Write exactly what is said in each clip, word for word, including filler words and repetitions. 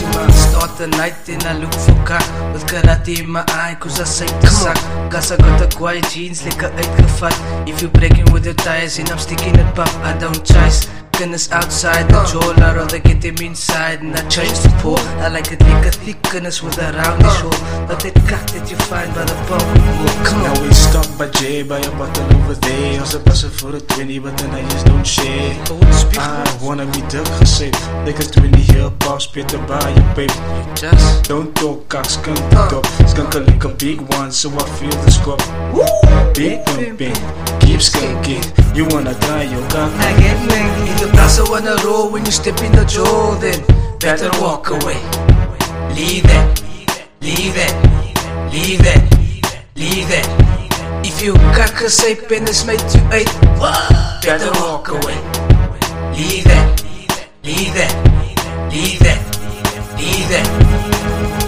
Maxima. Start the night and I look for car with karate in my eye, cause I say the suck. Cause I got the quiet jeans, lekker uitgevat. If you breaking with your tires and I'm sticking it pop, I don't chase. Kinders outside the jaw, I rather get them inside and I change the pour. I like it like a thick kinders with a roundy shore, but that cut that you find by the pump. Come on. Now we stop by J, buy a bottle over there. Als a passer for a twenty, but then I just don't share. I wanna be dik gezet, like a twenty here, paus, beter by je babe. Just Don't talk, kak, skunk the top. Skunk a like a big one, so I feel the squab. Big pimpin', keep skunking. You wanna try your cock? I get mangy. In the plaza wanna roll when you step in the door, then better walk away. Leave that, leave that, leave that, leave that. If you kak gesyp en dis my toe uit, better walk away. Leave that, leave that, leave that, leave that.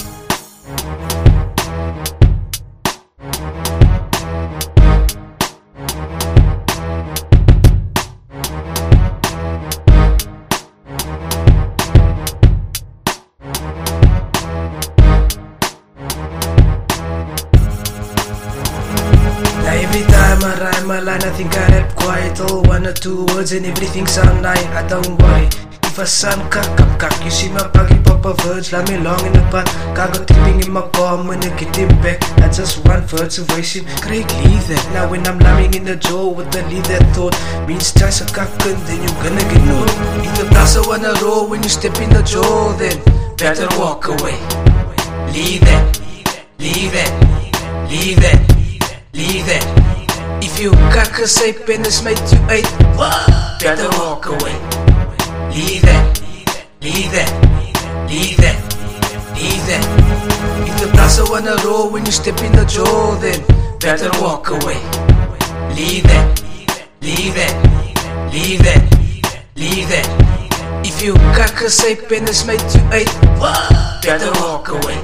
Every time I rhyme a line, I think I rap quiet. Oh, one or two words and everything sound nice. I don't worry if I sound cock, cock, cock. You see my buggy pop a verse, lie me long in the butt. Car got tipping in my car, I'm gonna get him back. I just one verse away, shit, Craig, leave that. Now when I'm lying in the jaw with the leave that thought, means twice a cock, then you gonna get known. If the plaza wanna roll when you step in the jaw, then better walk away. Leave that, leave that, leave that, leave that. If you kak gesyp en dis my toe uit, better walk away. Leave that, leave that, leave that, leave that. If the plaza wanna roll when you step in the jaw, then better walk away. Leave that, leave that, leave that, leave that. If you kak gesyp en dis my toe uit, better walk away.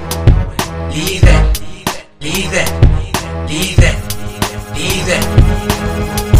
Leave that, leave that, leave that, leave that.